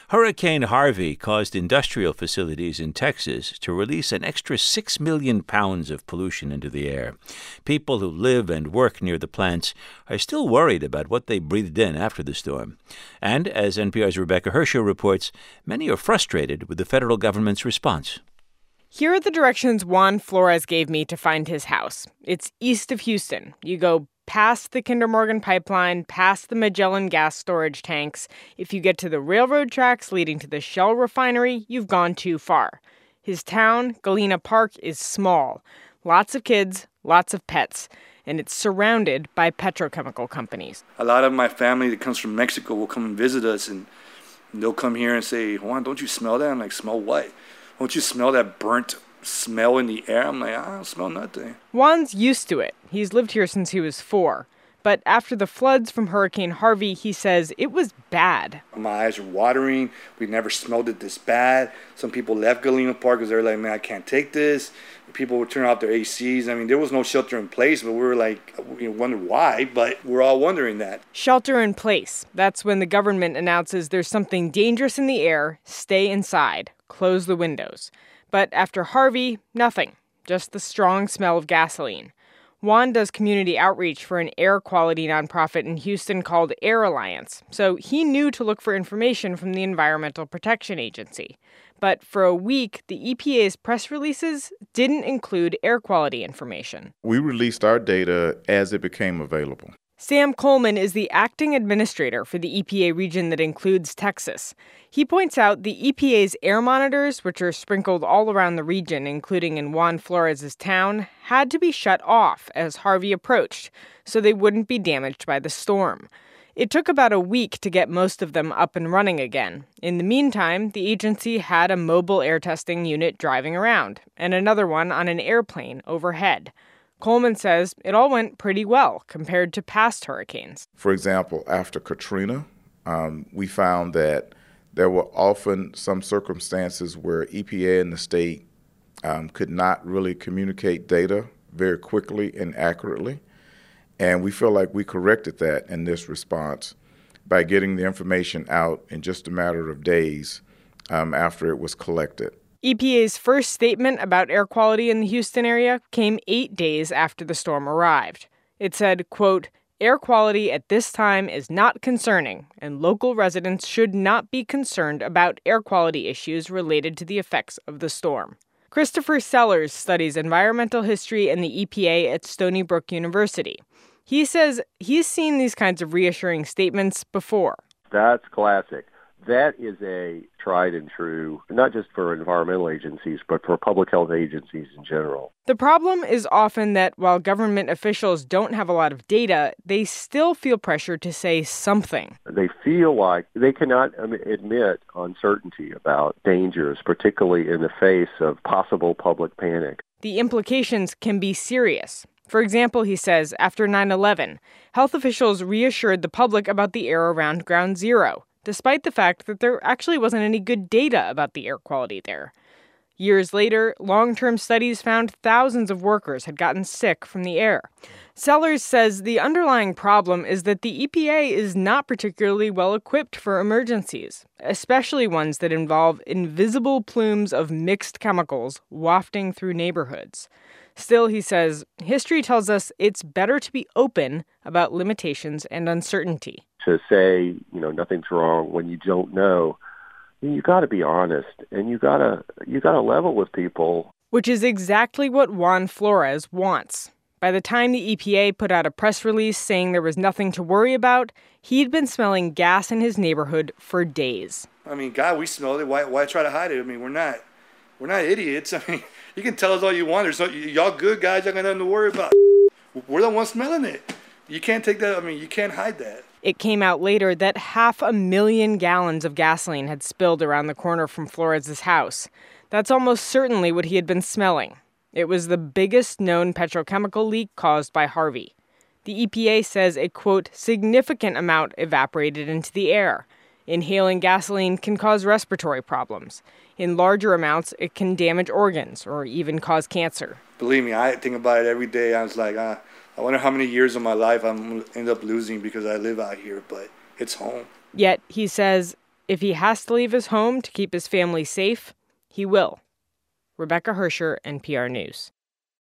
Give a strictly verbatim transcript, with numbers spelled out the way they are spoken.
Hurricane Harvey caused industrial facilities in Texas to release an extra six million pounds of pollution into the air. People who live and work near the plants are still worried about what they breathed in after the storm. And, as N P R's Rebecca Hersher reports, many are frustrated with the federal government's response. Here are the directions Juan Flores gave me to find his house. It's east of Houston. You go past the Kinder Morgan pipeline, past the Magellan gas storage tanks. If you get to the railroad tracks leading to the Shell refinery, you've gone too far. His town, Galena Park, is small. Lots of kids, lots of pets, and it's surrounded by petrochemical companies. A lot of my family that comes from Mexico will come and visit us, and they'll come here and say, Juan, don't you smell that? I'm like, smell what? Don't you smell that burnt smell in the air? I'm like, I don't smell nothing. Juan's used to it. He's lived here since he was four. But after the floods from Hurricane Harvey, he says it was bad. My eyes are watering. We never smelled it this bad. Some people left Galena Park because they're like, man, I can't take this. People would turn off their A Cs. I mean, there was no shelter in place, but we were like, we wondered why, but we're all wondering that. Shelter in place. That's when the government announces there's something dangerous in the air. Stay inside. Close the windows. But after Harvey, nothing. Just the strong smell of gasoline. Juan does community outreach for an air quality nonprofit in Houston called Air Alliance, so he knew to look for information from the Environmental Protection Agency. But for a week, the E P A's press releases didn't include air quality information. We released our data as it became available. Sam Coleman is the acting administrator for the E P A region that includes Texas. He points out the E P A's air monitors, which are sprinkled all around the region, including in Juan Flores' town, had to be shut off as Harvey approached, so they wouldn't be damaged by the storm. It took about a week to get most of them up and running again. In the meantime, the agency had a mobile air testing unit driving around, and another one on an airplane overhead. Coleman says it all went pretty well compared to past hurricanes. For example, after Katrina, um, we found that there were often some circumstances where E P A and the state um, could not really communicate data very quickly and accurately. And we feel like we corrected that in this response by getting the information out in just a matter of days um, after it was collected. E P A's first statement about air quality in the Houston area came eight days after the storm arrived. It said, quote, air quality at this time is not concerning, and local residents should not be concerned about air quality issues related to the effects of the storm. Christopher Sellers studies environmental history in the E P A at Stony Brook University. He says he's seen these kinds of reassuring statements before. That's classic. That is a tried and true, not just for environmental agencies, but for public health agencies in general. The problem is often that while government officials don't have a lot of data, they still feel pressure to say something. They feel like they cannot admit uncertainty about dangers, particularly in the face of possible public panic. The implications can be serious. For example, he says, after nine eleven, health officials reassured the public about the air around Ground Zero, despite the fact that there actually wasn't any good data about the air quality there. Years later, long-term studies found thousands of workers had gotten sick from the air. Sellers says the underlying problem is that the E P A is not particularly well equipped for emergencies, especially ones that involve invisible plumes of mixed chemicals wafting through neighborhoods. Still, he says, history tells us it's better to be open about limitations and uncertainty. To say, you know, nothing's wrong when you don't know, you got to be honest, and you got to you got to level with people. Which is exactly what Juan Flores wants. By the time the E P A put out a press release saying there was nothing to worry about, he'd been smelling gas in his neighborhood for days. I mean, God, we smelled it. Why, why try to hide it? I mean, we're not, we're not idiots. I mean, you can tell us all you want. There's no, y'all good guys. Y'all got nothing to worry about. We're the ones smelling it. You can't take that. I mean, you can't hide that. It came out later that half a million gallons of gasoline had spilled around the corner from Flores' house. That's almost certainly what he had been smelling. It was the biggest known petrochemical leak caused by Harvey. The E P A says a, quote, significant amount evaporated into the air. Inhaling gasoline can cause respiratory problems. In larger amounts, it can damage organs or even cause cancer. Believe me, I think about it every day. I was like, uh, I wonder how many years of my life I'm going to end up losing because I live out here, but it's home. Yet, he says, if he has to leave his home to keep his family safe, he will. Rebecca Hersher, N P R News.